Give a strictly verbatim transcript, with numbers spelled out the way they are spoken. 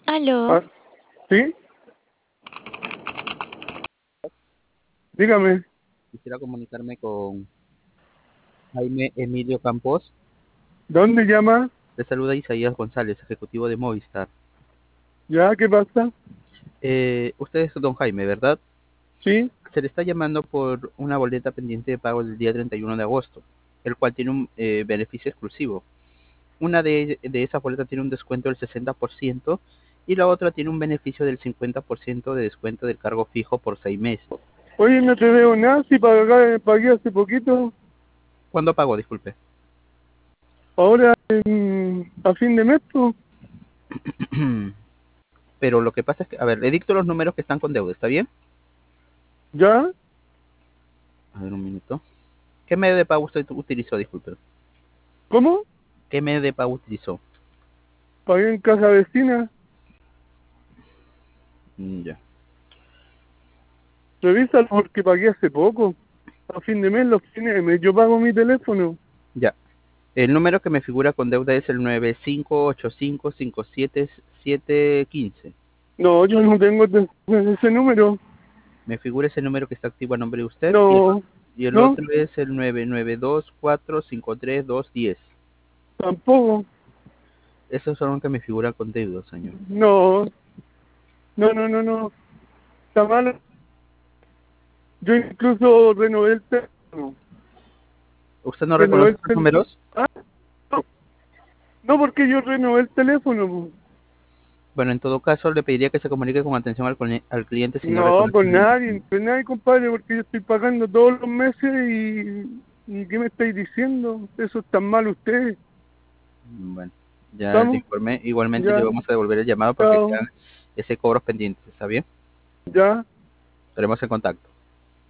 Aló, Ah, ¿sí? Dígame, Quisiera comunicarme con Jaime Emilio Campos. ¿dónde llama? Le saluda Isaías González, ejecutivo de Movistar. ¿Ya? ¿Qué pasa? Eh, usted es don Jaime, ¿verdad? ¿Sí? Se le está llamando por una boleta pendiente de pago del día treinta y uno de agosto, el cual tiene un eh, beneficio exclusivo. Una de, de esas boletas tiene un descuento del sesenta por ciento y la otra tiene un beneficio del cincuenta por ciento de descuento del cargo fijo por seis meses. Oye, no te veo nada, si pagué, pagué hace poquito, ¿Cuándo pagó? Disculpe. ahora en- a fin de mes, pues. Pero lo que pasa es que, a ver, le dicto los números que están con deuda, ¿está bien? ¿Ya? A ver, un minuto. ¿Qué medio de pago usted utilizó? Disculpe. ¿Cómo? ¿Qué medio de pago utilizó? Pagué en casa vecina. Mm, Ya, Revísalo porque pagué hace poco. A fin de mes, los fines de mes, yo pago mi teléfono. ya. El número que me figura con deuda es el nueve cinco ocho cinco cinco siete siete uno cinco. No, yo no tengo te- ese número. Me figura ese número que está activo a nombre de usted y el, No, y el no, otro es el nueve nueve dos cuatro cinco tres dos uno cero. tampoco. Esos son los que me figuran con deuda, señor. No, no, no, no, no. Está mal. Yo incluso renové el teléfono. ¿Usted no Renové reconoce el esos teléfono. números? No, no, porque yo renové el teléfono, po. Bueno, en todo caso, le pediría que se comunique con atención al, cli- al cliente si no No, reconoce por el número. nadie, por nadie, compadre, porque yo estoy pagando todos los meses y, y ¿qué me estáis diciendo? Eso está mal ustedes. Bueno, ya le ¿Estamos? informé. Igualmente le Ya, vamos a devolver el llamado para que chao, quedan ese cobros pendientes, ¿está bien? ya. Estaremos en contacto.